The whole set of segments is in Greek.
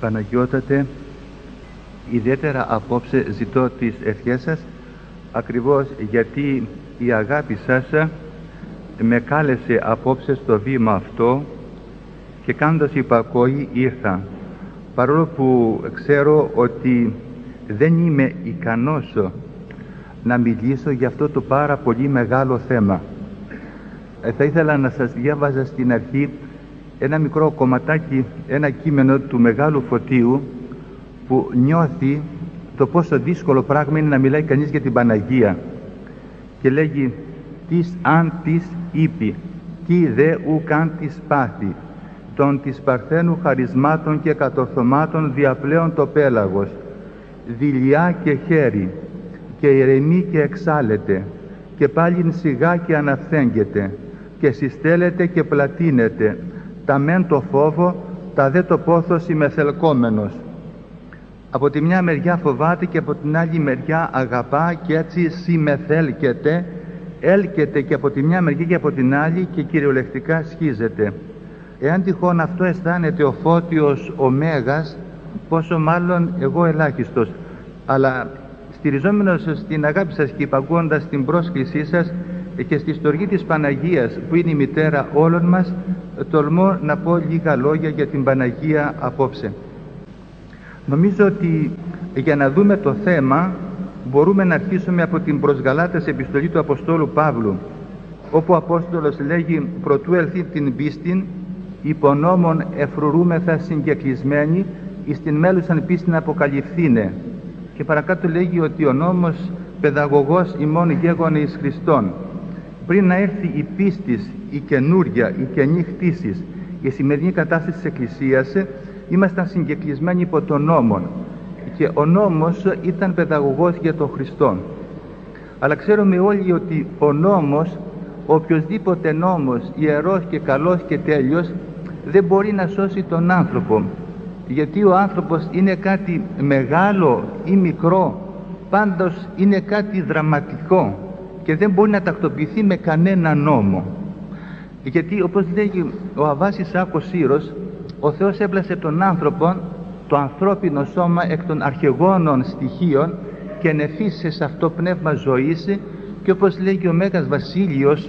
Παναγιώτατε, ιδιαίτερα απόψε ζητώ τις ευχές σας, ακριβώς γιατί η αγάπη σας με κάλεσε απόψε στο βήμα αυτό και κάνοντας υπακοή ήρθα, παρόλο που ξέρω ότι δεν είμαι ικανός να μιλήσω για αυτό το πάρα πολύ μεγάλο θέμα. Θα ήθελα να σας διάβαζα στην αρχή ένα μικρό κομματάκι, ένα κείμενο του Μεγάλου Φωτίου, που νιώθει το πόσο δύσκολο πράγμα είναι να μιλάει κανείς για την Παναγία, και λέγει: «Τις αν της είπη, τι δε ουκ της πάθη, των της παρθένου χαρισμάτων και κατορθωμάτων διαπλέον το πέλαγος, δειλιά και χέρι, και ηρεμεί και εξάλλεται, και πάλιν σιγά και αναφθέγγεται, και συστέλλεται και πλατείνεται, τα μεν το φόβο, τα δε το πόθος ημεθελκόμενος». Από τη μια μεριά φοβάται και από την άλλη μεριά αγαπά, και έτσι συμμεθέλκεται, έλκεται και από τη μια μεριά και από την άλλη, και κυριολεκτικά σχίζεται. Εάν τυχόν αυτό αισθάνεται ο Φώτιος ο Μέγας, πόσο μάλλον εγώ ελάχιστος. Αλλά στηριζόμενος στην αγάπη σας και υπακούοντας την πρόσκλησή σας και στη στοργή της Παναγίας, που είναι η μητέρα όλων μας, τολμώ να πω λίγα λόγια για την Παναγία απόψε. Νομίζω ότι για να δούμε το θέμα μπορούμε να αρχίσουμε από την προς Γαλάτας επιστολή του Αποστόλου Παύλου, όπου ο Απόστολος λέγει: «Προτού ελθεί την πίστην, υπονόμων εφρουρούμεθα συγκεκλεισμένοι, εις την μέλουσαν πίστην αποκαλυφθήνε». Και παρακάτω λέγει ότι ο νόμος παιδαγωγός ημών γέγονε εις Χριστόν. Πριν να έρθει η πίστης, η καινούρια, η καινή χτίσεις, η σημερινή κατάσταση της Εκκλησίας, ήμασταν συγκεκλεισμένοι υπό τον νόμον, και ο νόμος ήταν παιδαγωγός για τον Χριστόν. Αλλά ξέρουμε όλοι ότι ο νόμος, ο οποιοσδήποτε νόμος, ιερός και καλός και τέλειος, δεν μπορεί να σώσει τον άνθρωπο, γιατί ο άνθρωπος είναι κάτι μεγάλο ή μικρό, πάντως είναι κάτι δραματικό και δεν μπορεί να τακτοποιηθεί με κανένα νόμο. Γιατί, όπως λέγει ο Αββάς Ισαάκος Σύρος, ο Θεός έπλασε τον άνθρωπο, το ανθρώπινο σώμα, εκ των αρχαιγόνων στοιχείων και ενεφύσισε σε αυτό πνεύμα ζωής, και όπως λέγει ο Μέγας Βασίλειος,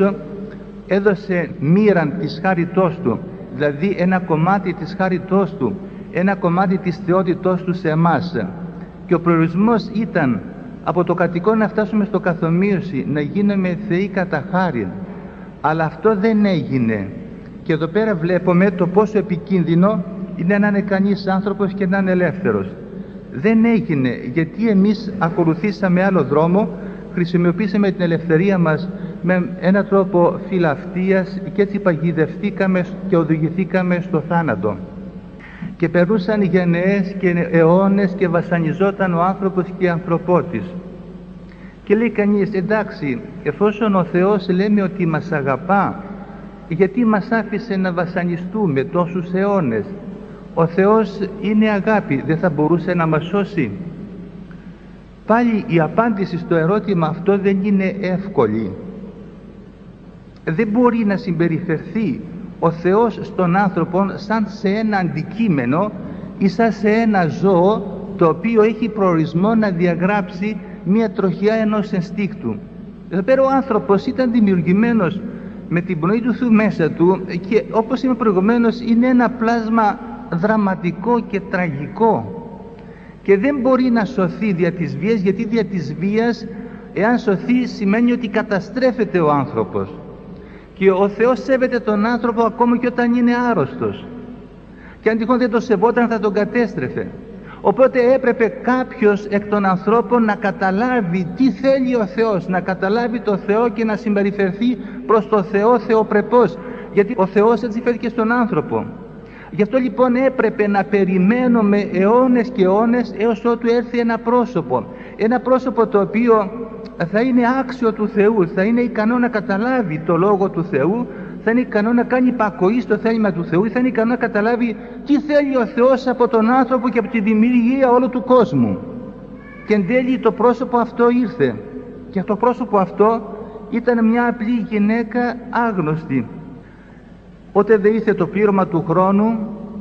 έδωσε μοίραν της χάριτός του, δηλαδή ένα κομμάτι της χάριτός του, ένα κομμάτι της θεότητός του σε εμάς. Και ο προορισμός ήταν από το κατοικό να φτάσουμε στο καθομοίωση, να γίνουμε θεοί κατά χάριν. Αλλά αυτό δεν έγινε. Και εδώ πέρα βλέπουμε το πόσο επικίνδυνο είναι να είναι κανείς άνθρωπος και να είναι ελεύθερος. Δεν έγινε, γιατί εμείς ακολουθήσαμε άλλο δρόμο, χρησιμοποιήσαμε την ελευθερία μας με έναν τρόπο φιλαυτίας, και έτσι παγιδευτήκαμε και οδηγηθήκαμε στο θάνατο. Και περνούσαν γενναίες και αιώνες και βασανιζόταν ο άνθρωπος και η ανθρωπότης. Και λέει κανείς: εντάξει, εφόσον ο Θεός λέμε ότι μας αγαπά, γιατί μας άφησε να βασανιστούμε τόσους αιώνες? Ο Θεός είναι αγάπη, δεν θα μπορούσε να μας σώσει? Πάλι η απάντηση στο ερώτημα αυτό δεν είναι εύκολη. Δεν μπορεί να συμπεριφερθεί ο Θεός στον άνθρωπο σαν σε ένα αντικείμενο ή σαν σε ένα ζώο το οποίο έχει προορισμό να διαγράψει μία τροχιά ενός ενστίκτου. Εδώ πέρα ο άνθρωπος ήταν δημιουργημένος με την πνοή του Θεού μέσα του, και όπως είπα προηγουμένως, είναι ένα πλάσμα δραματικό και τραγικό, και δεν μπορεί να σωθεί δια της βίας, γιατί δια της βίας, εάν σωθεί, σημαίνει ότι καταστρέφεται ο άνθρωπος. Και ο Θεός σέβεται τον άνθρωπο ακόμα και όταν είναι άρρωστος, και αν τυχόν δεν το σεβόταν θα τον κατέστρεφε. Οπότε έπρεπε κάποιος εκ των ανθρώπων να καταλάβει τι θέλει ο Θεός, να καταλάβει το Θεό και να συμπεριφερθεί προς το Θεό θεοπρεπώς, γιατί ο Θεός έτσι φέρθηκε στον άνθρωπο. Γι' αυτό λοιπόν έπρεπε να περιμένουμε αιώνες και αιώνες έως ότου έρθει ένα πρόσωπο το οποίο θα είναι άξιο του Θεού, θα είναι ικανό να καταλάβει το Λόγο του Θεού, θα είναι ικανό να κάνει υπακοή στο θέλημα του Θεού, θα είναι ικανό να καταλάβει τι θέλει ο Θεός από τον άνθρωπο και από τη δημιουργία όλου του κόσμου. Και εν τέλει το πρόσωπο αυτό ήρθε, και το πρόσωπο αυτό ήταν μια απλή γυναίκα άγνωστη. Ότε δε ήρθε το πλήρωμα του χρόνου,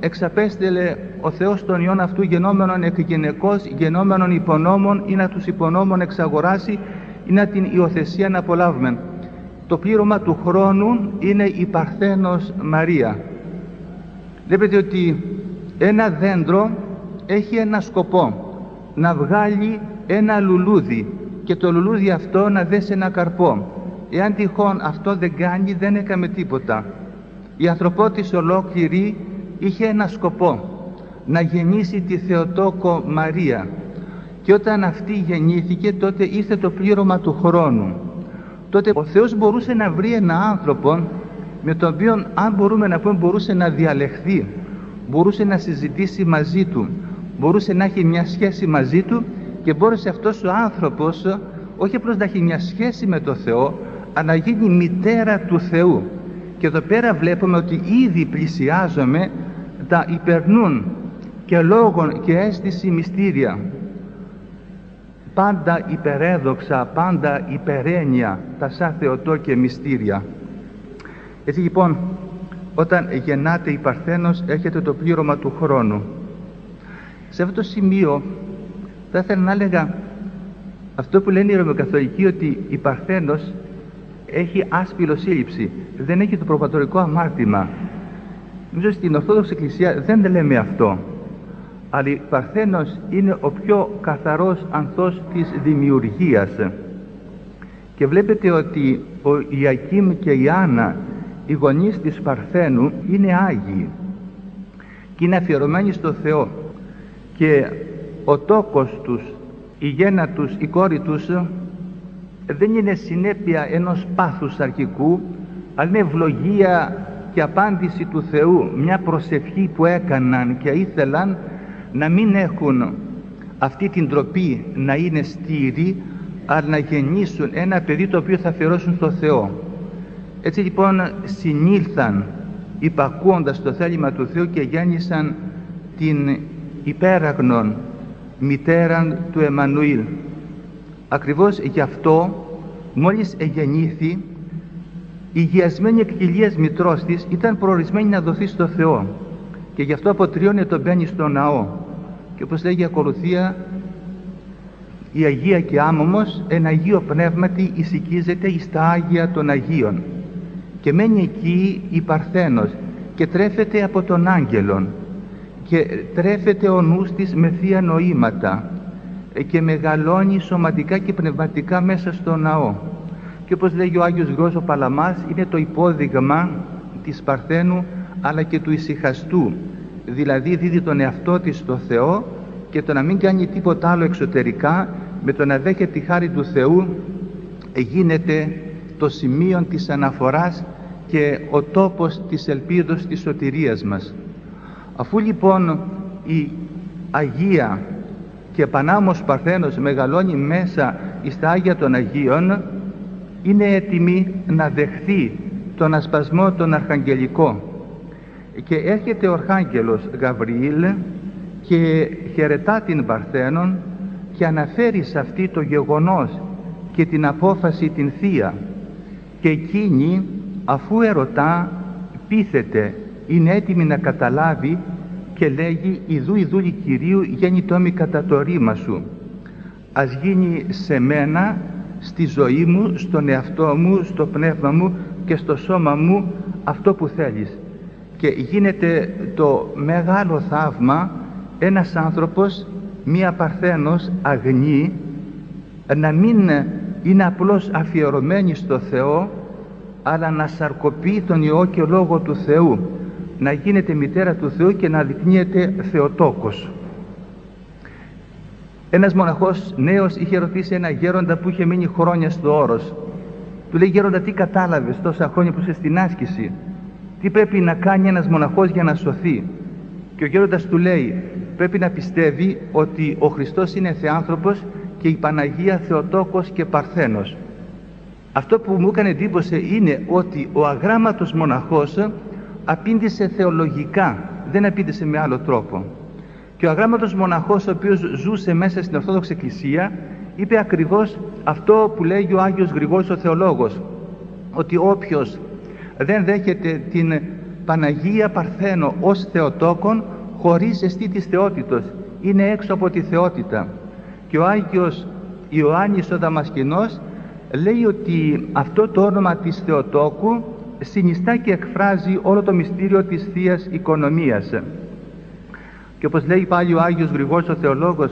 εξαπέστειλε ο Θεός τον Υιόν αυτού γενόμενον εκ γυναικός, γενόμενον υπονόμων, ή να τους υπονόμων εξαγοράσει, ή να την υιοθεσία να απολαύουμε. Το πλήρωμα του χρόνου είναι η Παρθένος Μαρία. Βλέπετε ότι ένα δέντρο έχει ένα σκοπό, να βγάλει ένα λουλούδι και το λουλούδι αυτό να δέσει ένα καρπό. Εάν τυχόν αυτό δεν κάνει, δεν έκαμε τίποτα. Η ανθρωπότης ολόκληρη είχε ένα σκοπό, να γεννήσει τη Θεοτόκο Μαρία, και όταν αυτή γεννήθηκε τότε ήρθε το πλήρωμα του χρόνου. Τότε ο Θεός μπορούσε να βρει ένα άνθρωπο με τον οποίο, αν μπορούμε να πούμε, μπορούσε να διαλεχθεί, μπορούσε να συζητήσει μαζί του, μπορούσε να έχει μια σχέση μαζί του, και μπόρεσε αυτός ο άνθρωπος όχι απλώς να έχει μια σχέση με το Θεό, αλλά να γίνει μητέρα του Θεού. Και εδώ πέρα βλέπουμε ότι ήδη πλησιάζουμε τα υπερνούν και λόγων και αίσθηση μυστήρια, πάντα υπερέδοξα, πάντα υπερένια, τα σαν Θεοτό και μυστήρια. Έτσι λοιπόν, όταν γεννάται η Παρθένος, έχετε το πλήρωμα του χρόνου. Σε αυτό το σημείο θα ήθελα να έλεγα αυτό που λένε οι Ρωμαιοκαθολικοί, ότι η Παρθένος έχει άσπυλο σύλληψη, δεν έχει το προπατορικό αμάρτημα. Νομίζω στην Ορθόδοξη Εκκλησία δεν λέμε αυτό, αλλά η Παρθένος είναι ο πιο καθαρός ανθός της δημιουργίας. Και βλέπετε ότι ο Ιακήμ και η Άννα, οι γονείς της Παρθένου, είναι Άγιοι και είναι αφιερωμένοι στο Θεό, και ο τόκος τους, η γέννα τους, η κόρη τους δεν είναι συνέπεια ενός πάθους αρχικού, αλλά είναι ευλογία και απάντηση του Θεού, μια προσευχή που έκαναν και ήθελαν να μην έχουν αυτή την ντροπή, να είναι στήροι, αλλά να γεννήσουν ένα παιδί το οποίο θα αφιερώσουν στο Θεό. Έτσι λοιπόν συνήλθαν υπακούοντας το θέλημα του Θεού και γέννησαν την υπέραγνον μητέραν του Εμμανουήλ. Ακριβώς γι' αυτό μόλις εγεννήθη, η γιασμένη εκ κοιλίας μητρός της ήταν προορισμένη να δοθεί στο Θεό, και γι' αυτό αποτριώνει τον μπαίνει στο ναό, και όπως λέγει η ακολουθία, η Αγία και άμωμος εν Αγίο Πνεύματι εισοικίζεται εις τα Άγια των Αγίων, και μένει εκεί η Παρθένος και τρέφεται από τον άγγελον, και τρέφεται ο νους της με θεία νοήματα, και μεγαλώνει σωματικά και πνευματικά μέσα στο ναό. Και όπως λέγει ο Άγιος Γρηγόριος ο Παλαμάς, είναι το υπόδειγμα της Παρθένου αλλά και του ησυχαστού, δηλαδή δίδει τον εαυτό της στο Θεό, και το να μην κάνει τίποτα άλλο εξωτερικά, με το να δέχεται τη χάρη του Θεού, γίνεται το σημείο της αναφοράς και ο τόπος της ελπίδος της σωτηρίας μας. Αφού λοιπόν η Αγία και Πανάμος Παρθένος μεγαλώνει μέσα στα Άγια των Αγίων, είναι έτοιμη να δεχθεί τον ασπασμό τον αρχαγγελικό, και έρχεται ο Αρχάγγελος Γαβριήλ και χαιρετά την Παρθένον και αναφέρει σε αυτή το γεγονός και την απόφαση την θεία, και εκείνη αφού ερωτά πείθεται, είναι έτοιμη να καταλάβει και λέγει: «Ιδού η δούλη Κυρίου γέννητό μη κατά το ρήμα σου, ας γίνει σε μένα, στη ζωή μου, στον εαυτό μου, στο πνεύμα μου και στο σώμα μου αυτό που θέλεις». Και γίνεται το μεγάλο θαύμα, ένας άνθρωπος, μία Παρθένος αγνή, να μην είναι απλώς αφιερωμένη στο Θεό, αλλά να σαρκοποιεί τον Υιό και Λόγο του Θεού, να γίνεται μητέρα του Θεού και να δεικνύεται Θεοτόκος. Ένας μοναχός νέος είχε ρωτήσει ένα γέροντα που είχε μείνει χρόνια στο όρος. Του λέει: «Γέροντα, τι κατάλαβες τόσα χρόνια που είσαι στην άσκηση? Τι πρέπει να κάνει ένας μοναχός για να σωθεί?» Και ο γέροντας του λέει: «Πρέπει να πιστεύει ότι ο Χριστός είναι Θεάνθρωπος και η Παναγία Θεοτόκος και Παρθένος». Αυτό που μου έκανε εντύπωση είναι ότι ο αγράμματος μοναχός απήντησε θεολογικά, δεν απήντησε με άλλο τρόπο. Και ο αγράμματος μοναχός, ο οποίος ζούσε μέσα στην Ορθόδοξη Εκκλησία, είπε ακριβώς αυτό που λέγει ο Άγιος Γρηγόριος ο Θεολόγος, ότι όποιος δεν δέχεται την Παναγία Παρθένο ως Θεοτόκον χωρίς εστί της θεότητος, είναι έξω από τη θεότητα. Και ο Άγιος Ιωάννης ο Δαμασκηνός λέει ότι αυτό το όνομα της Θεοτόκου συνιστά και εκφράζει όλο το μυστήριο της Θείας Οικονομίας. Και όπως λέει πάλι ο Άγιος Γρηγόρης ο Θεολόγος,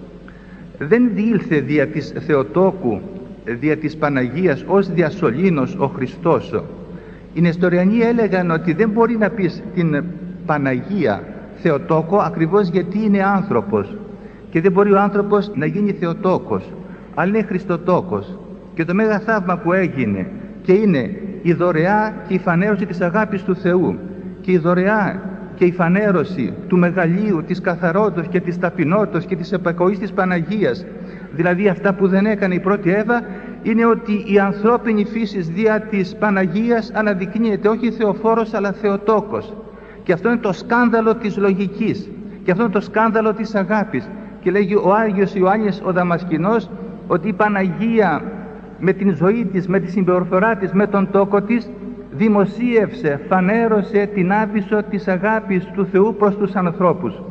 δεν διήλθε δια της Θεοτόκου, δια της Παναγίας ως διασωλήνος ο Χριστός. Οι Νεστοριανοί έλεγαν ότι δεν μπορεί να πεις την Παναγία Θεοτόκο ακριβώς γιατί είναι άνθρωπος και δεν μπορεί ο άνθρωπος να γίνει Θεοτόκος, αλλά είναι Χριστοτόκος. Και το μέγα θαύμα που έγινε και είναι η δωρεά και η φανέρωση της αγάπης του Θεού και η δωρεά και η φανέρωση του μεγαλείου, της καθαρότητας και της ταπεινότητας και της επακοής της Παναγίας, δηλαδή αυτά που δεν έκανε η πρώτη Εύα, είναι ότι η ανθρώπινη φύση δια της Παναγίας αναδεικνύεται όχι Θεοφόρος αλλά Θεοτόκος. Και αυτό είναι το σκάνδαλο της λογικής και αυτό είναι το σκάνδαλο της αγάπης. Και λέγει ο Άγιος Ιωάννης ο Δαμασκηνός ότι η Παναγία με την ζωή της, με τη συμπεριφορά της, με τον τόκο της δημοσίευσε, φανέρωσε την άβυσσο της αγάπης του Θεού προς τους ανθρώπους.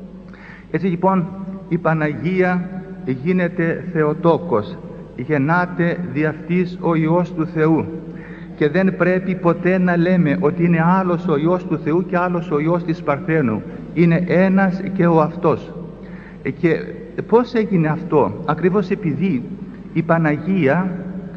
Έτσι λοιπόν η Παναγία γίνεται Θεοτόκος, γεννάται δι' αυτής ο Υιός του Θεού και δεν πρέπει ποτέ να λέμε ότι είναι άλλος ο Υιός του Θεού και άλλος ο Υιός της Παρθένου. Είναι ένας και ο αυτός. Και πώς έγινε αυτό? Ακριβώς επειδή η Παναγία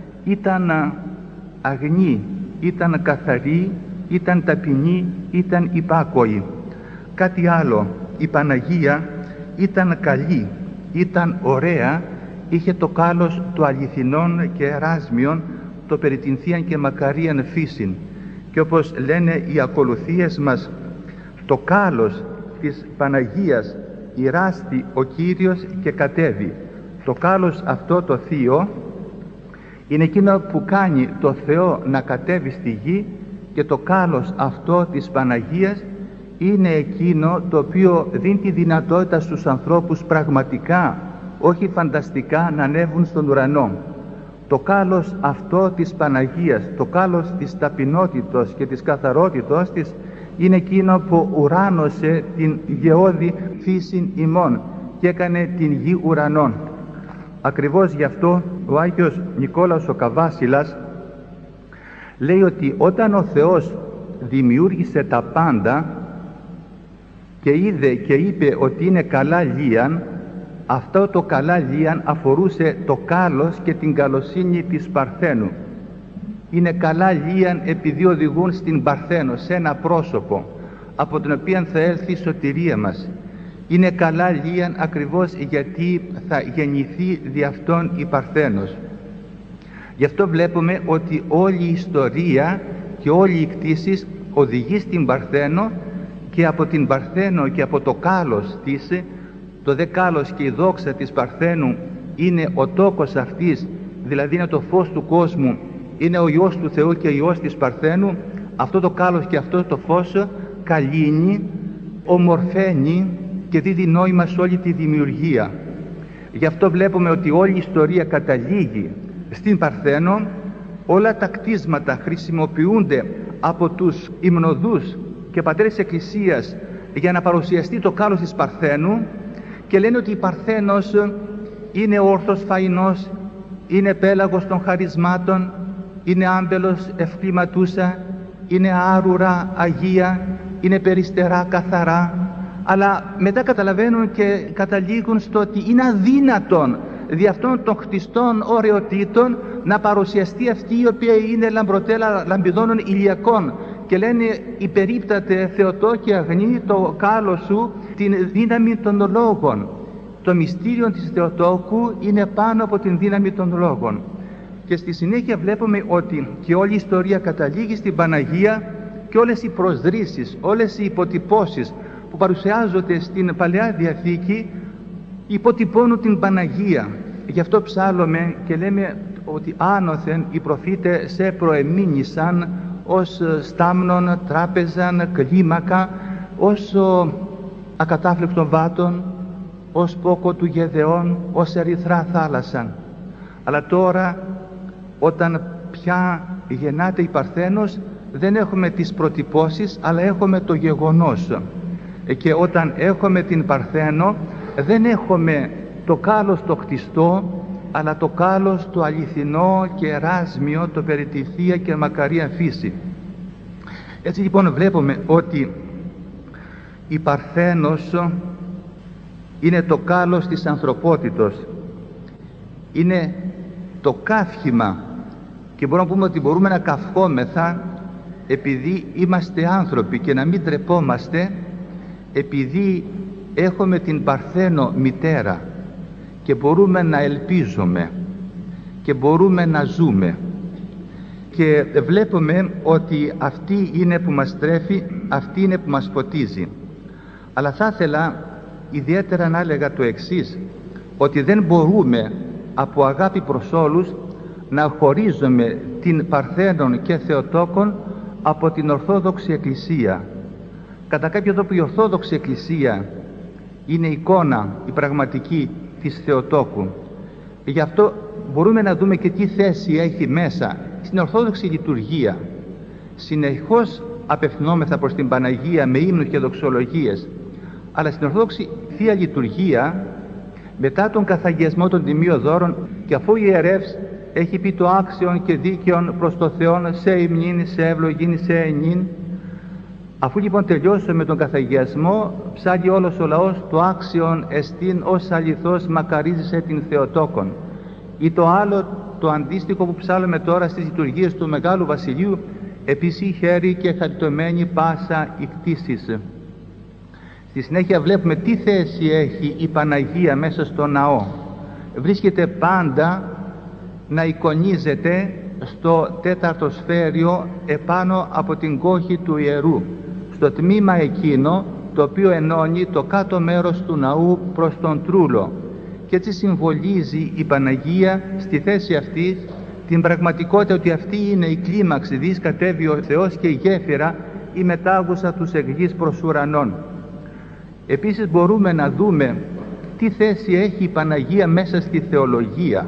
ήταν αγνή, ήταν καθαρή, ήταν ταπεινή, ήταν υπάκοη. Κάτι άλλο, η Παναγία ήταν καλή, ήταν ωραία, είχε το κάλος του αληθινών και εράσμιων, το περί την θείαν και μακαρίαν φύσιν. Και όπως λένε οι ακολουθίες μας, το κάλος της Παναγίας ηράστη ο Κύριος και κατέβη. Το κάλος αυτό το θείο είναι εκείνο που κάνει το Θεό να κατέβει στη γη και το κάλος αυτό της Παναγίας είναι εκείνο το οποίο δίνει τη δυνατότητα στους ανθρώπους πραγματικά, όχι φανταστικά, να ανέβουν στον ουρανό. Το κάλος αυτό της Παναγίας, το κάλος της ταπεινότητος και της καθαρότητος της είναι εκείνο που ουράνωσε την γεώδη φύσιν ημών και έκανε την γη ουρανών. Ακριβώς γι' αυτό ο Άγιος Νικόλαος ο Καβάσιλας λέει ότι όταν ο Θεός δημιούργησε τα πάντα και είδε και είπε ότι είναι καλά λίαν, αυτό το καλά λίαν αφορούσε το κάλος και την καλοσύνη της Παρθένου. Είναι καλά λίαν επειδή οδηγούν στην Παρθένο, σε ένα πρόσωπο από τον οποίο θα έλθει η σωτηρία μας. Είναι καλά λίαν ακριβώς γιατί θα γεννηθεί δι' αυτόν η Παρθένος. Γι' αυτό βλέπουμε ότι όλη η ιστορία και όλη η κτήση οδηγεί στην Παρθένο και από την Παρθένο και από το κάλος της, το δε κάλος και η δόξα της Παρθένου είναι ο τόκος αυτής, δηλαδή είναι το φως του κόσμου, είναι ο Υιός του Θεού και ο Υιός της Παρθένου. Αυτό το κάλος και αυτό το φως καλύνει, ομορφαίνει και δίδει νόημα σε όλη τη δημιουργία. Γι' αυτό βλέπουμε ότι όλη η ιστορία καταλήγει στην Παρθένο. Όλα τα κτίσματα χρησιμοποιούνται από τους υμνοδούς και πατέρες Εκκλησίας για να παρουσιαστεί το κάλος της Παρθένου και λένε ότι η Παρθένος είναι όρθος φαϊνός, είναι πέλαγος των χαρισμάτων, είναι άμπελος ευκληματούσα, είναι άρουρα αγία, είναι περιστερά καθαρά. Αλλά μετά καταλαβαίνουν και καταλήγουν στο ότι είναι αδύνατον δι' αυτών των χτιστών ωραιοτήτων να παρουσιαστεί αυτή η οποία είναι λαμπροτέλα λαμπιδώνων ηλιακών και λένε υπερίπταται Θεοτό και αγνή το κάλος σου την δύναμη των λόγων. Το μυστήριο της Θεοτόκου είναι πάνω από την δύναμη των λόγων. Και στη συνέχεια βλέπουμε ότι και όλη η ιστορία καταλήγει στην Παναγία και όλες οι προσδρύσεις, όλες οι υποτυπώσεις που παρουσιάζονται στην Παλαιά Διαθήκη υποτυπώνουν την Παναγία. Γι' αυτό ψάλλουμε και λέμε ότι άνωθεν οι προφήτες σε προεμήνησαν ως στάμνον, τράπεζαν, κλίμακα, ως ακατάφλεκτον βάτων, ως πόκο του Γεδεών, ως ερυθρά θάλασσαν. Αλλά τώρα όταν πια γεννάται η Παρθένος δεν έχουμε τις προτυπώσεις, αλλά έχουμε το γεγονός. Και όταν έχουμε την Παρθένο, δεν έχουμε το κάλος το χτιστό, αλλά το κάλος το αληθινό και εράσμιο, το περί τη Θεία και μακαρία φύση. Έτσι λοιπόν βλέπουμε ότι η Παρθένος είναι το κάλος της ανθρωπότητος, είναι το καύχημα, και μπορούμε να πούμε ότι μπορούμε να καυχόμεθα επειδή είμαστε άνθρωποι και να μην ντρεπόμαστε, επειδή έχουμε την Παρθένο μητέρα και μπορούμε να ελπίζουμε και μπορούμε να ζούμε. Και βλέπουμε ότι αυτή είναι που μας τρέφει, αυτή είναι που μας ποτίζει. Αλλά θα ήθελα ιδιαίτερα να έλεγα το εξής, ότι δεν μπορούμε από αγάπη προς όλους να χωρίζουμε την Παρθένον και Θεοτόκον από την Ορθόδοξη Εκκλησία. Κατά κάποιο τρόπο η Ορθόδοξη Εκκλησία είναι εικόνα, η πραγματική της Θεοτόκου. Γι' αυτό μπορούμε να δούμε και τι θέση έχει μέσα στην Ορθόδοξη λειτουργία. Συνεχώς απευθυνόμεθα προς την Παναγία με ύμνους και δοξολογίες, αλλά στην Ορθόδοξη Θεία Λειτουργία, μετά τον καθαγιασμό των τιμίων δώρων, και αφού η ιερεύς έχει πει το άξιον και δίκαιον προς το Θεόν, σε υμνήν, σε ευλογήν, σε ενήν, αφού λοιπόν τελειώσουμε με τον καθαγιασμό, ψάλει όλος ο λαός το άξιον εστίν ως αληθώς μακαρίζησε την Θεοτόκον. Ή το άλλο, το αντίστοιχο που ψάλουμε τώρα στις λειτουργίες του Μεγάλου Βασιλείου, επίσης χέρι και χαριτωμένη πάσα η κτήσης. Στη συνέχεια βλέπουμε τι θέση έχει η Παναγία μέσα στο ναό. Βρίσκεται πάντα να εικονίζεται στο τέταρτο σφαίριο επάνω από την κόχη του ιερού, στο τμήμα εκείνο το οποίο ενώνει το κάτω μέρος του ναού προς τον τρούλο, και έτσι συμβολίζει η Παναγία στη θέση αυτή την πραγματικότητα ότι αυτή είναι η κλίμαξη, δις κατέβει ο Θεός και η γέφυρα η μετάγουσα τους εκγείς προς ουρανών. Επίσης μπορούμε να δούμε τι θέση έχει η Παναγία μέσα στη θεολογία.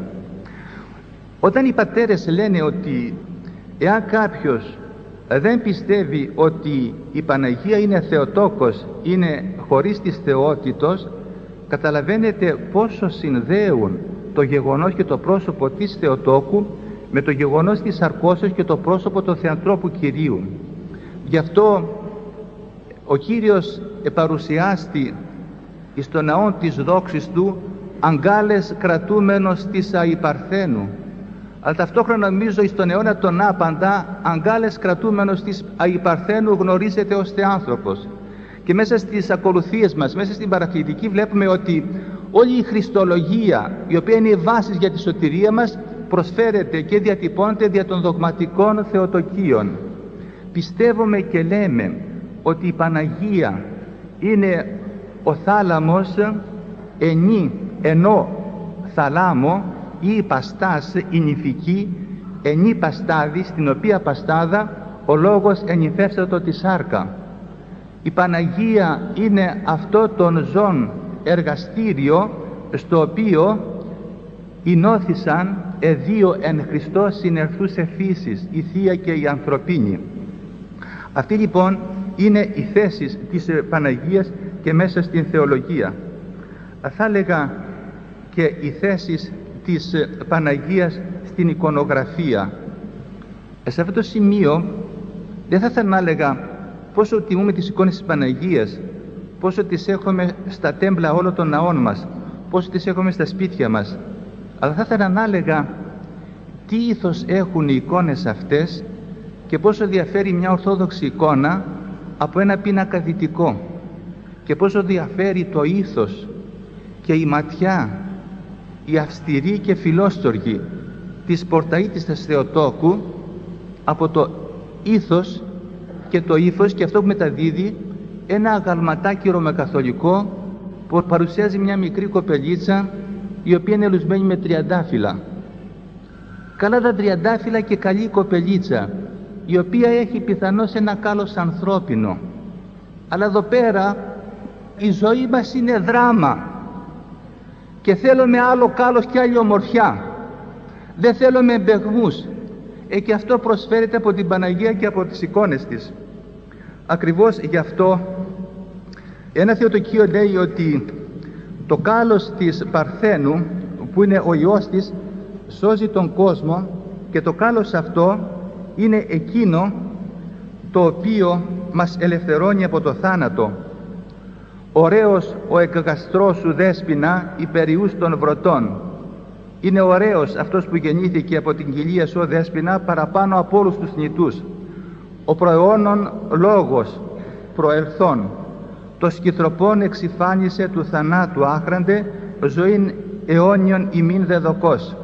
Όταν οι πατέρες λένε ότι εάν κάποιος δεν πιστεύει ότι η Παναγία είναι Θεοτόκος, είναι χωρίς της θεότητος, καταλαβαίνετε πόσο συνδέουν το γεγονός και το πρόσωπο της Θεοτόκου με το γεγονός της σαρκώσεως και το πρόσωπο του Θεανθρώπου Κυρίου. Γι' αυτό ο Κύριος επαρουσιάστη εις το ναό της δόξης Του αγκάλες κρατούμενος της Αϊπαρθένου, αλλά ταυτόχρονα νομίζω εις τον αιώνα τον άπαντα αγκάλες κρατούμενος της Αϊπαρθένου γνωρίζεται ως Θεάνθρωπος. Και μέσα στις ακολουθίες μας, μέσα στην παρακλητική, βλέπουμε ότι όλη η Χριστολογία, η οποία είναι η βάση για τη σωτηρία μας, προσφέρεται και διατυπώνεται δια των δογματικών Θεοτοκίων. Πιστεύουμε και λέμε ότι η Παναγία είναι ο θάλαμος ενώ θαλάμο ή η παστάς η νηφική ενή παστάδη, στην οποία παστάδα ο λόγος ενυφεύσατο τη σάρκα. Η Παναγία είναι αυτό τον ζών εργαστήριο στο οποίο ενώθησαν εδίο εν Χριστώ συνερθούσε φύσης, η Θεία και η Ανθρωπίνη. Αυτή λοιπόν είναι η θέση της Παναγίας και μέσα στην θεολογία. Θα έλεγα και οι θέσεις της Παναγίας στην εικονογραφία. Σε αυτό το σημείο δεν θα ήθελα να έλεγα πόσο τιμούμε τις εικόνες της Παναγίας, πόσο τις έχουμε στα τέμπλα όλων των ναών μας, πόσο τις έχουμε στα σπίτια μας, αλλά θα ήθελα να έλεγα τι ήθος έχουν οι εικόνες αυτές και πόσο διαφέρει μια ορθόδοξη εικόνα από ένα πίνακα δυτικό, και πόσο διαφέρει το ήθος και η ματιά, η αυστηρή και φιλόστοργη της πορταΐτης της Θεοτόκου από το ήθος και το ύφος, και αυτό που μεταδίδει ένα αγαλματάκι ρωμακαθολικό που παρουσιάζει μια μικρή κοπελίτσα η οποία είναι λουσμένη με τριαντάφυλλα. Καλά τα τριαντάφυλλα και καλή κοπελίτσα, η οποία έχει πιθανώς ένα κάλος ανθρώπινο. Αλλά εδώ πέρα η ζωή μας είναι δράμα και θέλουμε άλλο κάλος και άλλη ομορφιά. Δεν θέλουμε εμπεγμούς. και αυτό προσφέρεται από την Παναγία και από τις εικόνες της. Ακριβώς γι' αυτό ένα θεοτοκείο λέει ότι το κάλος της Παρθένου, που είναι ο Υιός της, σώζει τον κόσμο, και το κάλος αυτό είναι εκείνο το οποίο μας ελευθερώνει από το θάνατο. Ωραίος ο εκγαστρός σου Δέσποινα υπεριούς των βρωτών. Είναι ωραίος αυτός που γεννήθηκε από την κοιλία σου, Δέσποινα, παραπάνω από όλους τους νητούς. Ο προαιώνων λόγος προελθών, το σκυθροπών εξυφάνισε του θανάτου άχραντε, ζωήν αιώνιον ημίν δεδοκός.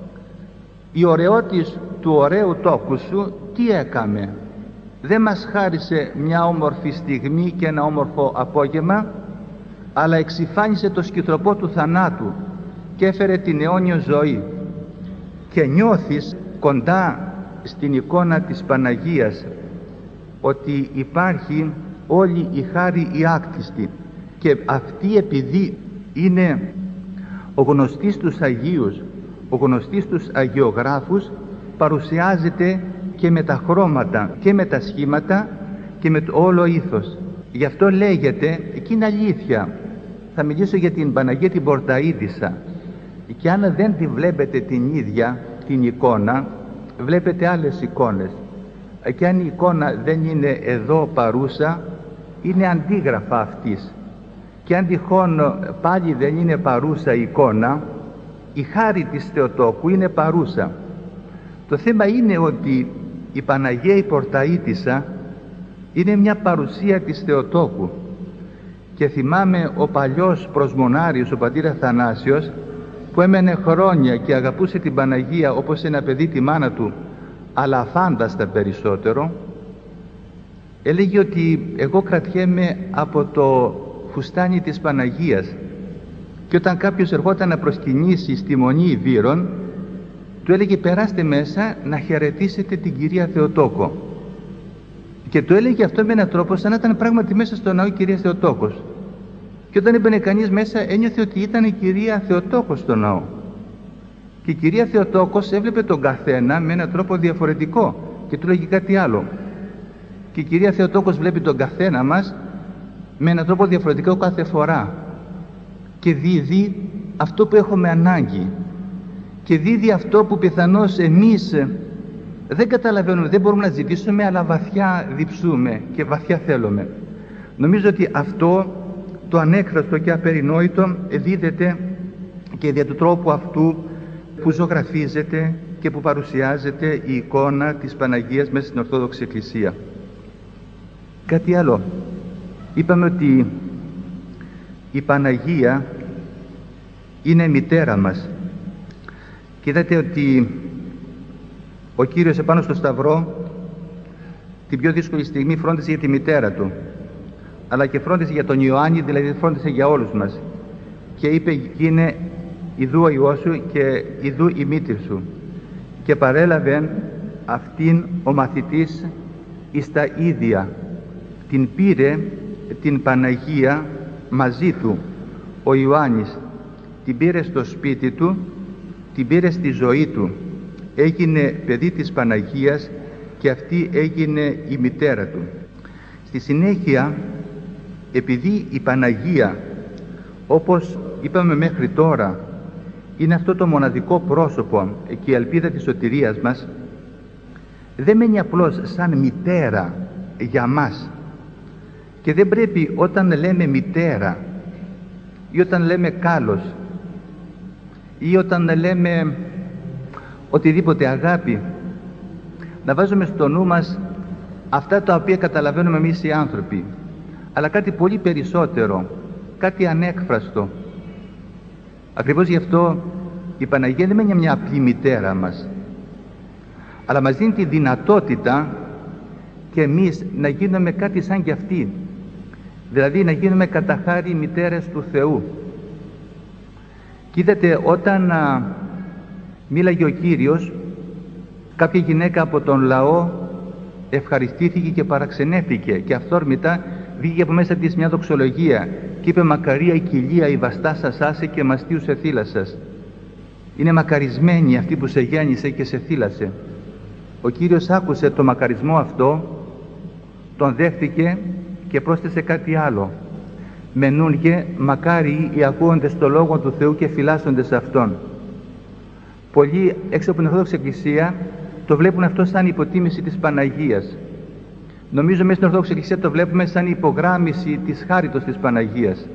Η ωραιότης του ωραίου τόκου σου τι έκαμε? Δεν μας χάρισε μια όμορφη στιγμή και ένα όμορφο απόγευμα, αλλά εξυφάνισε το σκυθροπό του θανάτου και έφερε την αιώνιο ζωή. Και νιώθεις κοντά στην εικόνα της Παναγίας ότι υπάρχει όλη η χάρη η άκτιστη, και αυτή επειδή είναι ο γνωστής στους Αγίους, ο γνωστής στους αγιογράφους, παρουσιάζεται και με τα χρώματα και με τα σχήματα και με το όλο ήθος. Γι' αυτό λέγεται, και είναι αλήθεια, θα μιλήσω για την Παναγία την Πορταΐτισσα, και αν δεν τη βλέπετε την ίδια την εικόνα, βλέπετε άλλες εικόνες, και αν η εικόνα δεν είναι εδώ παρούσα, είναι αντίγραφα αυτής, και αν τυχόν πάλι δεν είναι παρούσα η εικόνα, η χάρη της Θεοτόκου είναι παρούσα. Το θέμα είναι ότι η Παναγία η Πορταΐτισσα είναι μια παρουσία της Θεοτόκου, και θυμάμαι ο παλιός προσμονάριος, ο πατήρ Αθανάσιος, που έμενε χρόνια και αγαπούσε την Παναγία όπως ένα παιδί τη μάνα του, αλλά αφάνταστα περισσότερο, έλεγε ότι εγώ κρατιέμαι από το φουστάνι της Παναγίας, και όταν κάποιος ερχόταν να προσκυνήσει στη Μονή Ιβύρων, του έλεγε περάστε μέσα να χαιρετήσετε την Κυρία Θεοτόκο, και το έλεγε αυτό με έναν τρόπο σαν να ήταν πράγματι μέσα στο ναό η Κυρία Θεοτόκος, και όταν έμπαινε κανείς μέσα ένιωθε ότι ήταν η Κυρία Θεοτόκος στο ναό, και η Κυρία Θεοτόκος έβλεπε τον καθένα με έναν τρόπο διαφορετικό και του λέγει κάτι άλλο, και η Κυρία Θεοτόκος βλέπει τον καθένα μας με έναν τρόπο διαφορετικό κάθε φορά, και δίδει αυτό που έχουμε ανάγκη, και δίδει αυτό που πιθανώς εμείς δεν καταλαβαίνουμε, δεν μπορούμε να ζητήσουμε, αλλά βαθιά διψούμε και βαθιά θέλουμε. Νομίζω ότι αυτό το ανέκφραστο και απερινόητο δίδεται και δια του τρόπου αυτού που ζωγραφίζεται και που παρουσιάζεται η εικόνα της Παναγίας μέσα στην Ορθόδοξη Εκκλησία. Κάτι άλλο. Είπαμε ότι η Παναγία είναι μητέρα μας. Και είδατε ότι ο Κύριος επάνω στο Σταυρό την πιο δύσκολη στιγμή φρόντισε για τη μητέρα του, αλλά και φρόντισε για τον Ιωάννη, δηλαδή φρόντισε για όλους μας, και είπε γίνε ιδού ο Υιός σου και ιδού η μήτηρ σου, και παρέλαβε αυτήν ο μαθητής εις τα ίδια. Την πήρε την Παναγία μαζί του ο Ιωάννης, την πήρε στο σπίτι του, την πήρε στη ζωή του, έγινε παιδί της Παναγίας και αυτή έγινε η μητέρα του. Στη συνέχεια, επειδή η Παναγία, όπως είπαμε μέχρι τώρα, είναι αυτό το μοναδικό πρόσωπο και η ελπίδα της σωτηρίας μας, δεν μένει απλώς σαν μητέρα για μας, και δεν πρέπει όταν λέμε μητέρα ή όταν λέμε κάλος ή όταν λέμε οτιδήποτε αγάπη, να βάζουμε στο νου μας αυτά τα οποία καταλαβαίνουμε εμείς οι άνθρωποι, αλλά κάτι πολύ περισσότερο, κάτι ανέκφραστο. Ακριβώς γι' αυτό η Παναγία δεν μένει μια απλή μητέρα μας, αλλά μας δίνει τη δυνατότητα και εμείς να γίνουμε κάτι σαν κι αυτή, δηλαδή να γίνουμε κατά χάρη μητέρες του Θεού. Και είδατε, όταν μίλαγε ο Κύριος, κάποια γυναίκα από τον λαό ευχαριστήθηκε και παραξενέθηκε, και αυθόρμητα βγήκε από μέσα της μια δοξολογία και είπε «Μακαρία η κοιλία η βαστά σας άσε και μαστίου σε θύλασας». Είναι μακαρισμένη αυτή που σε γέννησε και σε θύλασε. Ο Κύριος άκουσε το μακαρισμό αυτό, τον δέχτηκε και πρόσθεσε κάτι άλλο. Μενούγε μακάριοι οι ακούοντες το Λόγο του Θεού και φυλάσσοντες αυτόν. Πολλοί έξω από την Ορθόδοξη Εκκλησία το βλέπουν αυτό σαν υποτίμηση της Παναγίας. Νομίζω μέσα στην Ορθόδοξη Εκκλησία το βλέπουμε σαν υπογράμμιση της χάριτος της Παναγίας.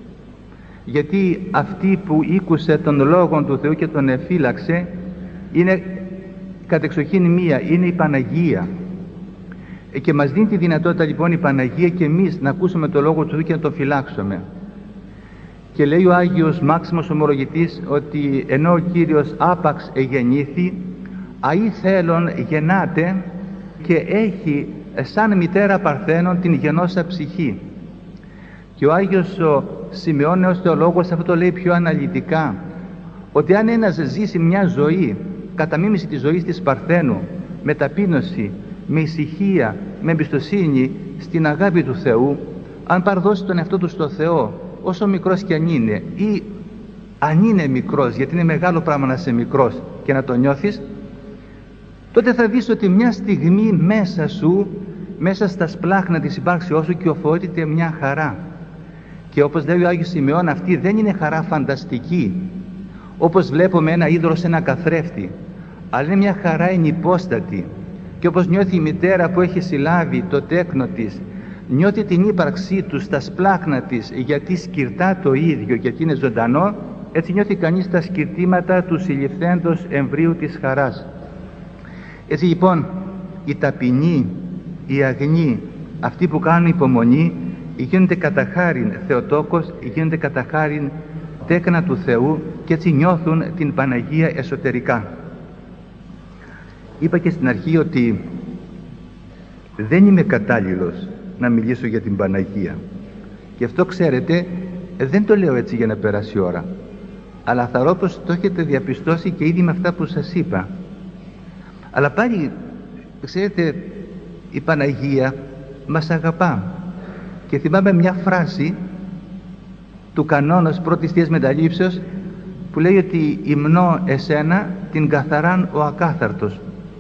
Γιατί αυτή που ήκουσε τον Λόγο του Θεού και τον εφύλαξε είναι κατεξοχήν μία, είναι η Παναγία. Και μας δίνει τη δυνατότητα λοιπόν η Παναγία και εμείς να ακούσουμε το Λόγο του Θεού και να τον φυλάξουμε. Και λέει ο Άγιος Μάξιμος Ομολογητής ότι ενώ ο Κύριος άπαξ εγεννήθη, αεί θέλων γεννάται και έχει σαν μητέρα παρθένων την γεννόσα ψυχή. Και ο Άγιος ο Σημεώνεος Θεολόγος αυτό το λέει πιο αναλυτικά, ότι αν ένας ζήσει μια ζωή κατά μίμηση της ζωής της Παρθένου, με ταπείνωση, με ησυχία, με εμπιστοσύνη στην αγάπη του Θεού, αν παρδώσει τον εαυτό του στο Θεό, όσο μικρός κι αν είναι, ή αν είναι μικρός, γιατί είναι μεγάλο πράγμα να είσαι μικρός και να το νιώθεις, τότε θα δεις ότι μια στιγμή μέσα σου, μέσα στα σπλάχνα της υπάρξεώς σου κυοφορείται μια χαρά. Και όπως λέει ο Άγιος Σημεών, αυτή δεν είναι χαρά φανταστική, όπως βλέπουμε ένα είδωλο σε ένα καθρέφτη, αλλά είναι μια χαρά ενυπόστατη. Και όπως νιώθει η μητέρα που έχει συλλάβει το τέκνο της, νιώθει την ύπαρξή του στα σπλάχνα της, γιατί σκυρτά το ίδιο, γιατί είναι ζωντανό, έτσι νιώθει κανείς τα σκυρτήματα του συλληφθέντος εμβρίου της χαράς. Έτσι λοιπόν οι ταπεινοί, οι αγνοί, αυτοί που κάνουν υπομονή, γίνονται κατά χάριν Θεοτόκος, γίνονται κατά χάριν τέκνα του Θεού και έτσι νιώθουν την Παναγία εσωτερικά. Είπα και στην αρχή ότι δεν είμαι κατάλληλος να μιλήσω για την Παναγία. Και αυτό ξέρετε, δεν το λέω έτσι για να περάσει η ώρα, αλλά θαρώ πως το έχετε διαπιστώσει και ήδη με αυτά που σας είπα. Αλλά πάλι, ξέρετε, η Παναγία μας αγαπά. Και θυμάμαι μια φράση του κανόνος πρώτης Θείας Μεταλήψεως που λέει ότι υμνώ εσένα την καθαράν ο ακάθαρτος.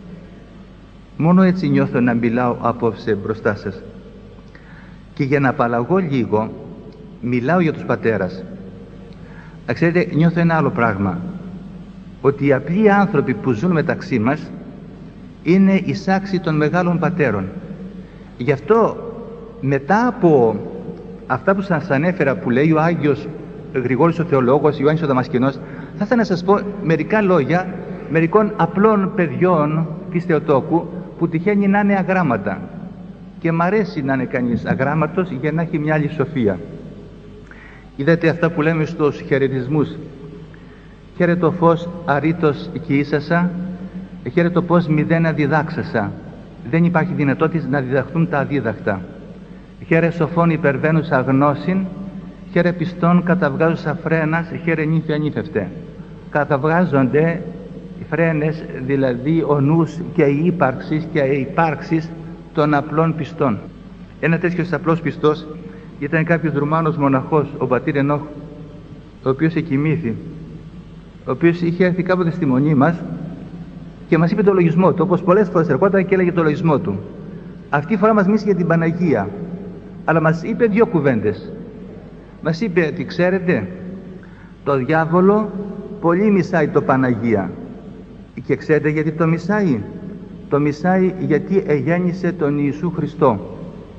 Μόνο έτσι νιώθω να μιλάω απόψε μπροστά σας. Και για να απαλλαγώ λίγο, μιλάω για τους πατέρας. Ξέρετε, νιώθω ένα άλλο πράγμα, ότι οι απλοί άνθρωποι που ζουν μεταξύ μας είναι η σάξη των μεγάλων πατέρων. Γι' αυτό μετά από αυτά που σας ανέφερα, που λέει ο Άγιος Γρηγόρης ο Θεολόγος, Ιωάννης ο Δαμασκηνός, θα ήθελα να σας πω μερικά λόγια μερικών απλών παιδιών της Θεοτόκου που τυχαίνει να είναι αγράμματα, και μ' αρέσει να είναι κανείς αγράμματος για να έχει μια άλλη σοφία. Είδατε αυτά που λέμε στους χαιρετισμούς: χαίρε το φως αρήτως κι ίσασα, χαίρε το πώς μηδένα διδάξασα. Δεν υπάρχει δυνατότητα να διδαχθούν τα αδίδαχτα. Χαίρε σοφών υπερβαίνουσα γνώσιν, χαίρε πιστών καταβγάζουσα φρένας, χαίρε νύφια νύφευτε. Καταβγάζονται οι φρένες, δηλαδή ο νους και η ύπαρξης και η υπάρξης των απλών πιστών. Ένα τέτοιος απλός πιστός ήταν κάποιος Ρουμάνος μοναχός, ο πατήρ Ενόχ, ο οποίος εκοιμήθη, ο οποίος είχε έρθει κάποτε στη μονή μας και μας είπε το λογισμό του, όπως πολλές φορές ερχόταν και έλεγε το λογισμό του. Αυτή η φορά μας μίλησε για την Παναγία, αλλά μας είπε δύο κουβέντες. Μας είπε ότι ξέρετε, το διάβολο πολύ μισάει το Παναγία. Και ξέρετε γιατί το μισάει? Το μισάει γιατί εγέννησε τον Ιησού Χριστό.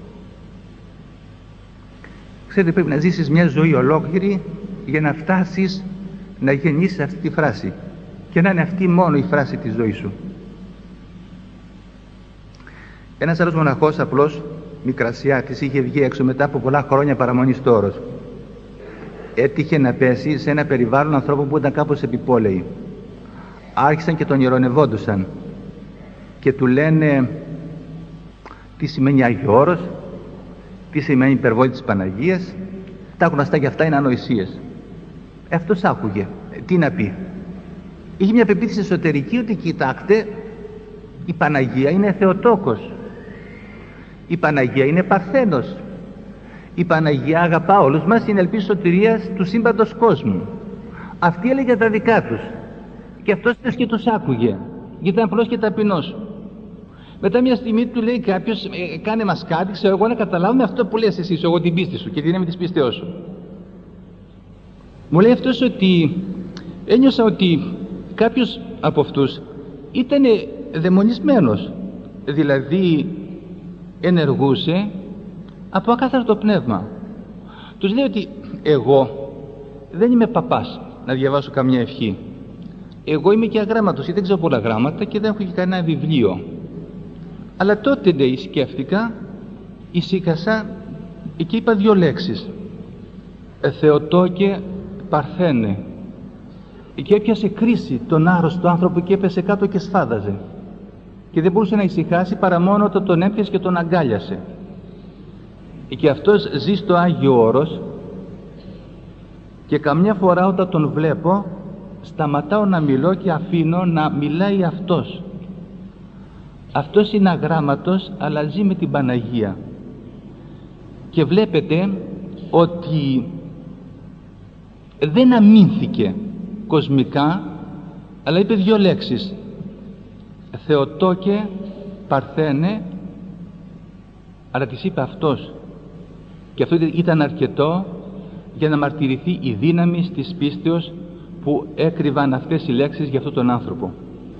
Ξέρετε, πρέπει να ζήσεις μια ζωή ολόκληρη για να φτάσεις να γεννήσεις αυτή τη φράση, και να είναι αυτή μόνο η φράση της ζωής σου. Ένας άλλος μοναχός, απλός Μικρασιάτης, είχε βγει έξω μετά από πολλά χρόνια παραμονή στο Όρος. Έτυχε να πέσει σε ένα περιβάλλον ανθρώπων που ήταν κάπως επιπόλαιοι. Άρχισαν και τον ειρωνευόντουσαν και του λένε τι σημαίνει Άγιο Όρος, τι σημαίνει υπερβολή της Παναγίας. Τα γνωστά για αυτά είναι ανοησίες. Αυτός άκουγε. Τι να πει? Είχε μια πεποίθηση εσωτερική ότι κοιτάξτε, η Παναγία είναι Θεοτόκος, η Παναγία είναι Παρθένος, η Παναγία αγαπά όλους μας, είναι ελπίς σωτηρίας του σύμπαντος κόσμου. Αυτοί έλεγαν τα δικά τους και αυτός και τους άκουγε, γιατί ήταν απλός και ταπεινός. Μετά μια στιγμή του λέει κάποιος, κάνε μας κάτι, ξέρω εγώ, να καταλάβουμε αυτό που λες εσύ, εγώ την πίστη σου και τη δύναμη της πίστεώς σου. Μου λέει αυτός ότι ένιωσα ότι κάποιος από αυτούς ήταν δαιμονισμένος, δηλαδή ενεργούσε από ακάθαρτο πνεύμα. Τους λέει ότι εγώ δεν είμαι παπάς να διαβάσω καμιά ευχή. Εγώ είμαι και αγράμματος ή δεν ξέρω πολλά γράμματα και δεν έχω και κανένα βιβλίο. Αλλά τότε, λέει, σκέφτηκα, ησύχασα και είπα δύο λέξεις. Θεοτόκε Παρθένε. Και έπιασε κρίση τον άρρωστο άνθρωπο και έπεσε κάτω και σφάδαζε. Και δεν μπορούσε να ησυχάσει παρά μόνο όταν τον έπιασε και τον αγκάλιασε. Και αυτός ζει στο Άγιο Όρος και καμιά φορά όταν τον βλέπω σταματάω να μιλώ και αφήνω να μιλάει αυτός. Αυτός είναι αγράμματος αλλά ζει με την Παναγία. Και βλέπετε ότι δεν αμήνθηκε κοσμικά, αλλά είπε δύο λέξεις. Θεοτόκε Παρθένε, αλλά τις είπε αυτός. Και αυτό ήταν αρκετό για να μαρτυρηθεί η δύναμη της πίστεως που έκρυβαν αυτές οι λέξεις για αυτόν τον άνθρωπο.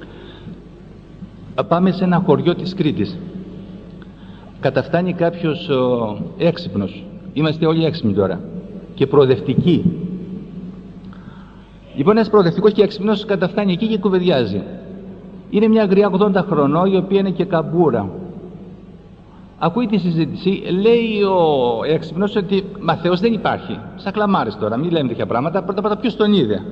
Πάμε σε ένα χωριό της Κρήτης. Καταφτάνει κάποιος έξυπνος. Είμαστε όλοι έξυπνοι τώρα και προοδευτικοί. Λοιπόν, ένας προοδευτικός και έξυπνος καταφτάνει εκεί και κουβεντιάζει. Είναι μια γριά 80 χρονών, η οποία είναι και καμπούρα. Ακούει τη συζήτηση, λέει ο έξυπνος ότι μα Θεός δεν υπάρχει. Σαν κλαμάρες τώρα, μην λέμε τέτοια πράγματα. Πρώτα ποιος τον είδε.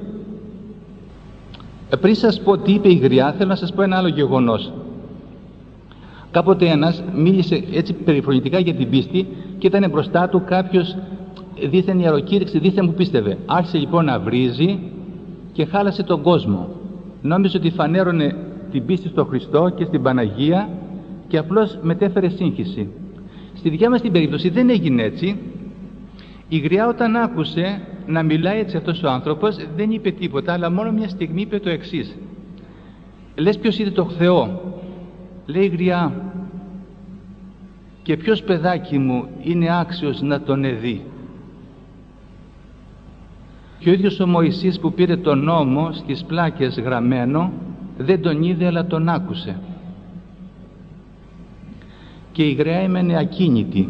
Πριν σας πω τι είπε η γριά, θέλω να σας πω ένα άλλο γεγονός. Κάποτε ένας μίλησε έτσι περιφρονητικά για την πίστη και ήταν μπροστά του κάποιος δίθεν ιεροκήρυξη, δίθεν που πίστευε. Άρχισε λοιπόν να βρίζει και χάλασε τον κόσμο. Νόμιζε ότι φανέρωνε την πίστη στον Χριστό και στην Παναγία και απλώς μετέφερε σύγχυση. Στη δικιά μας την περίπτωση δεν έγινε έτσι. Η γριά όταν άκουσε να μιλάει έτσι αυτός ο άνθρωπος δεν είπε τίποτα, αλλά μόνο μια στιγμή είπε το εξής. Λες ποιος είδε το Θεό? Λέει η γριά, και ποιος παιδάκι μου είναι άξιος να τον δει? Και ο ίδιος ο Μωυσής που πήρε τον νόμο στις πλάκες γραμμένο δεν τον είδε αλλά τον άκουσε. Και η γριά έμενε ακίνητη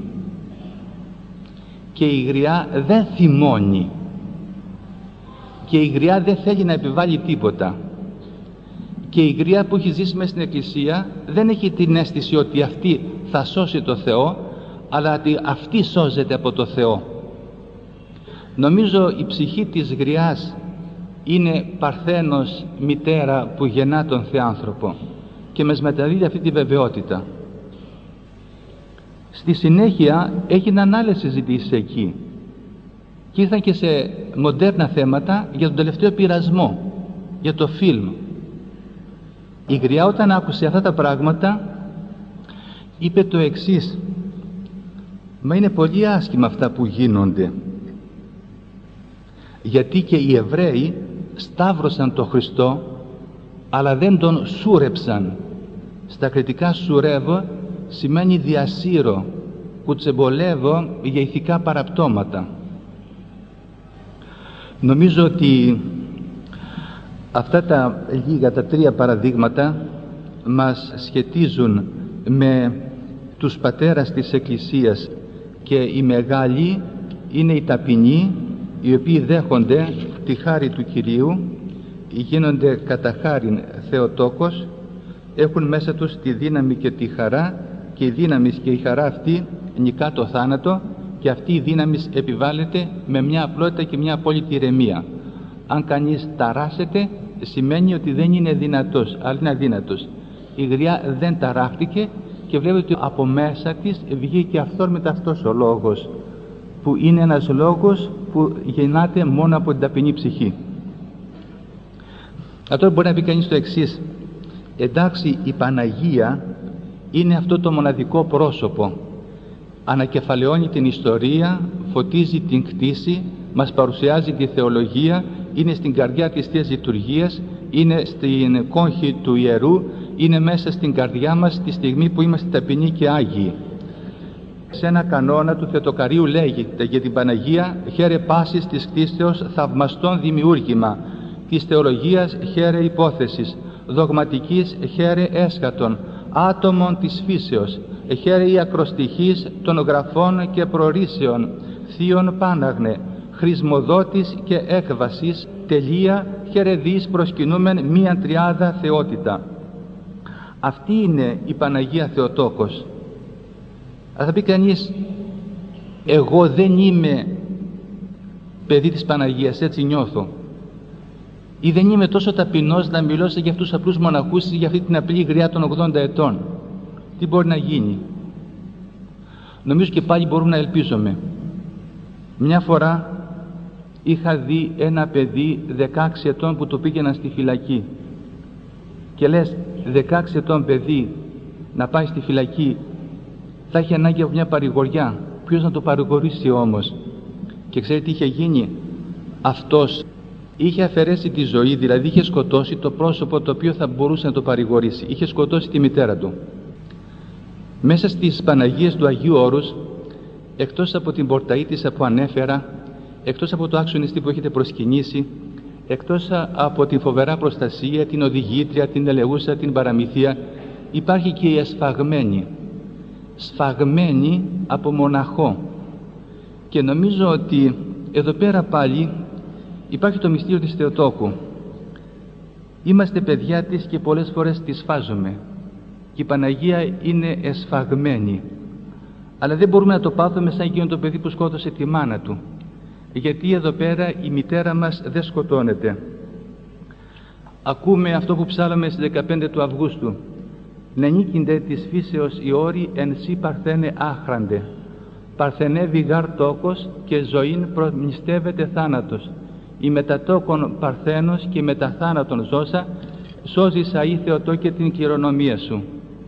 και η γριά δεν θυμώνει και η γριά δεν θέλει να επιβάλλει τίποτα και η γριά που έχει ζήσει μέσα στην Εκκλησία δεν έχει την αίσθηση ότι αυτή θα σώσει το Θεό, αλλά ότι αυτή σώζεται από το Θεό. Νομίζω η ψυχή της γριάς είναι παρθένος μητέρα που γεννά τον Θεάνθρωπο και μας μεταδίδει αυτή τη βεβαιότητα. Στη συνέχεια έγιναν άλλες συζητήσεις εκεί και ήρθαν και σε μοντέρνα θέματα για τον τελευταίο πειρασμό, για το φιλμ. Η γριά όταν άκουσε αυτά τα πράγματα είπε το εξής: μα είναι πολύ άσχημα αυτά που γίνονται, γιατί και οι Εβραίοι σταύρωσαν τον Χριστό αλλά δεν τον σούρεψαν. Στα κριτικά σουρεύω σημαίνει διασύρω, κουτσεμπολεύω για ηθικά παραπτώματα. Νομίζω ότι αυτά τα λίγα, τα τρία παραδείγματα μας σχετίζουν με τους πατέρας της Εκκλησίας και οι μεγάλοι είναι οι ταπεινοί, οι οποίοι δέχονται τη χάρη του Κυρίου, γίνονται κατά χάριν Θεοτόκος, έχουν μέσα τους τη δύναμη και τη χαρά και η δύναμη και η χαρά αυτή νικά το θάνατο και αυτή η δύναμη επιβάλλεται με μια απλότητα και μια απόλυτη ηρεμία. Αν κανείς ταράσεται σημαίνει ότι δεν είναι δυνατός, αλλά είναι αδύνατος. Η γριά δεν ταράχτηκε και βλέπετε ότι από μέσα της βγήκε αυθόρμητα αυτός ο λόγος, που είναι ένας λόγος που γεννάται μόνο από την ταπεινή ψυχή. Τώρα μπορεί να πει κανείς το εξής: εντάξει, η Παναγία είναι αυτό το μοναδικό πρόσωπο, ανακεφαλαιώνει την ιστορία, φωτίζει την κτήση, μας παρουσιάζει τη θεολογία, είναι στην καρδιά της Θείας Λειτουργίας, είναι στην κόγχη του ιερού, είναι μέσα στην καρδιά μας τη στιγμή που είμαστε ταπεινοί και Άγιοι. Σε ένα κανόνα του Θεοτοκαρίου λέγεται για την Παναγία: «Χαίρε πάσης της κτίσεως θαυμαστών δημιούργημα, της θεολογίας χαίρε υπόθεσης, δογματικής χαίρε έσχατον, άτομον της φύσεως, χαίρε η ακροστοιχής των γραφών και προρήσεων, θείων πάναγνε, χρησμοδότης και έκβασης, τελεία χαίρε δις προσκυνούμεν μίαν τριάδα θεότητα». Αυτή είναι η Παναγία Θεοτόκος. Θα πει κανείς, εγώ δεν είμαι παιδί της Παναγίας, έτσι νιώθω, ή δεν είμαι τόσο ταπεινός να μιλώ για αυτούς τους απλούς μοναχούς ή για αυτή την απλή γριά των 80 ετών. Τι μπορεί να γίνει? Νομίζω και πάλι μπορούμε να ελπίζουμε. Μια φορά είχα δει ένα παιδί 16 ετών που το πήγαιναν στη φυλακή, και λες 16 ετών παιδί να πάει στη φυλακή, θα έχει ανάγκη από μια παρηγοριά. Ποιος να το παρηγορήσει όμως? Και ξέρετε τι είχε γίνει? Αυτός είχε αφαιρέσει τη ζωή, δηλαδή είχε σκοτώσει το πρόσωπο το οποίο θα μπορούσε να το παρηγορήσει. Είχε σκοτώσει τη μητέρα του. Μέσα στις Παναγίες του Αγίου Όρους, εκτός από την πορταΐτισσα που ανέφερα, εκτός από το άξονιστη που έχετε προσκυνήσει, εκτός από την φοβερά προστασία, την οδηγήτρια, την ελεούσα, την παραμυθία, υπάρχει και η ασφαγμένη. Σφαγμένη από μοναχό. Και νομίζω ότι εδώ πέρα πάλι υπάρχει το μυστήριο της Θεοτόκου. Είμαστε παιδιά της και πολλές φορές τη σφάζουμε. Και η Παναγία είναι εσφαγμένη. Αλλά δεν μπορούμε να το πάθουμε σαν εκείνο το παιδί που σκότωσε τη μάνα του. Γιατί εδώ πέρα η μητέρα μας δεν σκοτώνεται. Ακούμε αυτό που ψάλαμε στις 15 του Αυγούστου: «Να νίκηνται της φύσεως οι όροι εν σύ παρθένε άχραντε. Παρθενεύει γάρ τόκος και ζωήν προμνηστεύεται θάνατος. Η μετατόκον παρθένος και μεταθάνατον ζώσα, σώζεις αή Θεοτόκε την κληρονομία σου».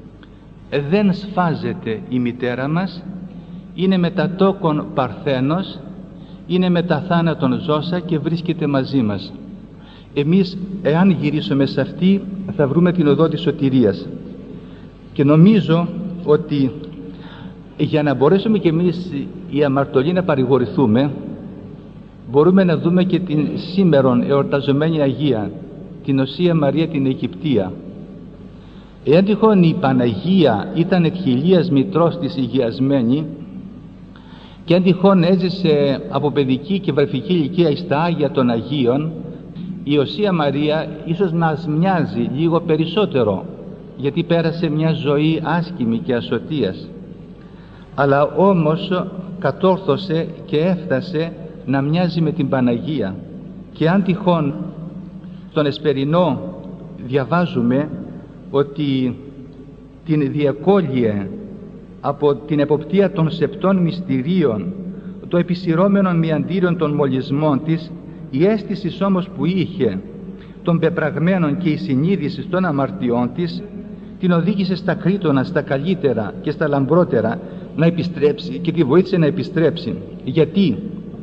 Δεν σφάζεται η μητέρα μας, είναι μετατόκον παρθένος, είναι μεταθάνατον ζώσα και βρίσκεται μαζί μας. Εμείς, εάν γυρίσουμε σε αυτή, θα βρούμε την οδό της σωτηρίας. Και νομίζω ότι για να μπορέσουμε και εμείς οι αμαρτωλοί να παρηγορηθούμε, μπορούμε να δούμε και την σήμερον εορταζομένη Αγία, την Οσία Μαρία την Αιγυπτία. Εάν τυχόν η Παναγία ήταν εκχυλίας μητρός της υγιασμένη, και αν τυχόν έζησε από παιδική και βρεφική ηλικία εις τα Άγια των Αγίων, η Οσία Μαρία ίσως μας μοιάζει λίγο περισσότερο, γιατί πέρασε μια ζωή άσκημη και ασωτείας, αλλά όμως κατόρθωσε και έφτασε να μοιάζει με την Παναγία. Και αν τυχόν στον Εσπερινό διαβάζουμε ότι την διεκόλυε από την εποπτεία των σεπτών μυστηρίων το επισυρώμενο μυαντήριον των μολυσμών της, η αίσθηση όμως που είχε των πεπραγμένων και η συνείδηση των αμαρτιών της την οδήγησε στα κρήτωνα, στα καλύτερα και στα λαμπρότερα να επιστρέψει, και τη βοήθησε να επιστρέψει. Γιατί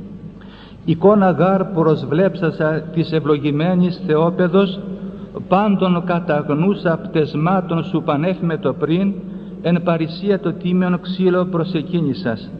εικόνα γάρ προσβλέψασα της ευλογημένης Θεόπαιδος, πάντων καταγνούσα πτεσμάτων σου πανέφημετο πριν, εν παρησία το τίμιον ξύλο προσεκίνησας.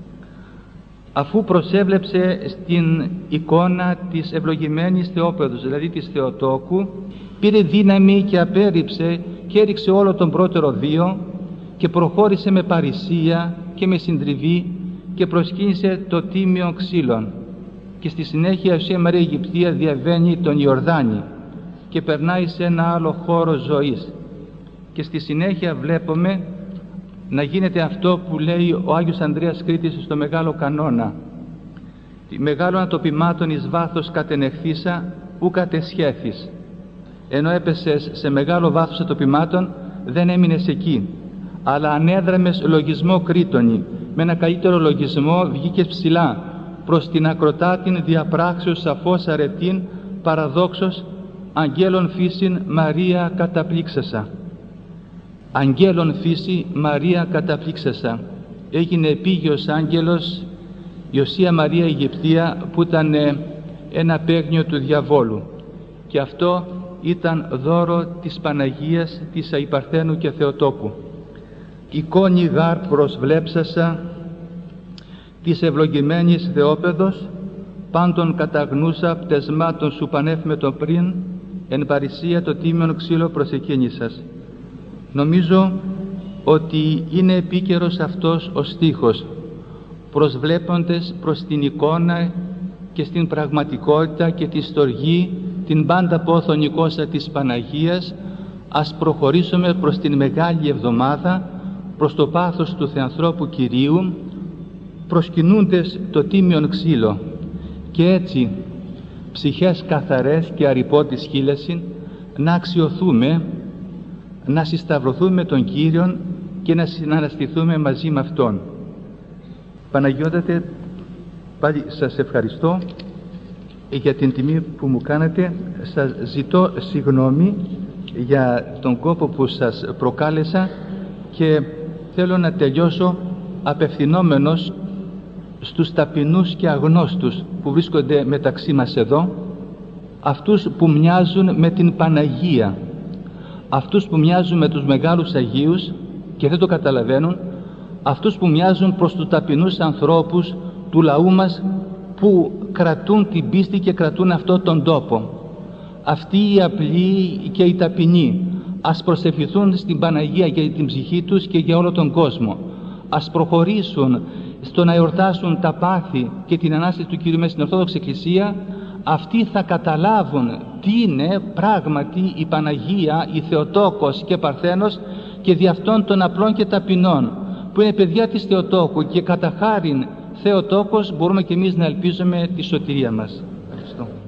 Αφού προσέβλεψε στην εικόνα της ευλογημένης Θεόπαιδος, δηλαδή της Θεοτόκου, πήρε δύναμη και απέρριψε και έριξε όλο τον πρώτερο βίο και προχώρησε με παρησία και με συντριβή και προσκύνησε το τίμιο ξύλον. Και στη συνέχεια η Οσία Μαρία Αιγυπτία διαβαίνει τον Ιορδάνη και περνάει σε ένα άλλο χώρο ζωής. Και στη συνέχεια βλέπουμε να γίνεται αυτό που λέει ο Άγιος Ανδρέας Κρήτης στο Μεγάλο Κανόνα: «Μεγάλων ατοπιμάτων εις βάθος κατενεχθήσα, ου κατεσχέθης». Ενώ έπεσες σε μεγάλο βάθος ατοπιμάτων, δεν έμεινες εκεί, αλλά ανέδραμες λογισμό κρήτονη, με ένα καλύτερο λογισμό βγήκες ψηλά, προς την ακροτάτην διαπράξεως σαφώς αρετήν, παραδόξως αγγέλων φύσιν Μαρία καταπλήξασα. Αγγέλων φύση Μαρία καταπλήξασα. Έγινε επίγειος άγγελος η Οσία Μαρία Αιγυπτία, που ήταν ένα παίγνιο του διαβόλου, και αυτό ήταν δώρο της Παναγίας της Αϊπαρθένου και Θεοτόκου. Εικόνη γάρ προσβλέψασα της ευλογημένης Θεόπεδος, πάντων καταγνούσα πτεσμάτων σου πανέφμετο πριν, εν παρησία το τίμιον ξύλο προσεκίνησας. Νομίζω ότι είναι επίκαιρος αυτός ο στίχος, προσβλέποντες προς την εικόνα και στην πραγματικότητα και τη στοργή, την πάντα πόθον εικόσα της Παναγίας, ας προχωρήσουμε προς την Μεγάλη Εβδομάδα, προς το πάθος του Θεανθρώπου Κυρίου, προσκυνούντες το τίμιον ξύλο, και έτσι ψυχές καθαρές και αρυπότης χείλεσιν να αξιωθούμε, να συσταυρωθούμε τον Κύριον και να συναναστηθούμε μαζί με Αυτόν. Παναγιώτατε, πάλι σας ευχαριστώ για την τιμή που μου κάνετε. Σας ζητώ συγγνώμη για τον κόπο που σας προκάλεσα και θέλω να τελειώσω απευθυνόμενος στους ταπεινούς και αγνώστους που βρίσκονται μεταξύ μας εδώ, αυτούς που μοιάζουν με την Παναγία, αυτούς που μοιάζουν με τους μεγάλους Αγίους και δεν το καταλαβαίνουν, αυτούς που μοιάζουν προς τους ταπεινούς ανθρώπους του λαού μας που κρατούν την πίστη και κρατούν αυτόν τον τόπο. Αυτοί οι απλοί και οι ταπεινοί ας προσευχηθούν στην Παναγία για την ψυχή τους και για όλο τον κόσμο. Ας προχωρήσουν στο να εορτάσουν τα πάθη και την Ανάσταση του Κυρίου μέσα στην Ορθόδοξη Εκκλησία. Αυτοί θα καταλάβουν τι είναι πράγματι η Παναγία, η Θεοτόκος και Παρθένος, και δι' αυτών των απλών και ταπεινών που είναι παιδιά της Θεοτόκου και κατά χάριν Θεοτόκος μπορούμε και εμείς να ελπίζουμε τη σωτηρία μας. Ευχαριστώ.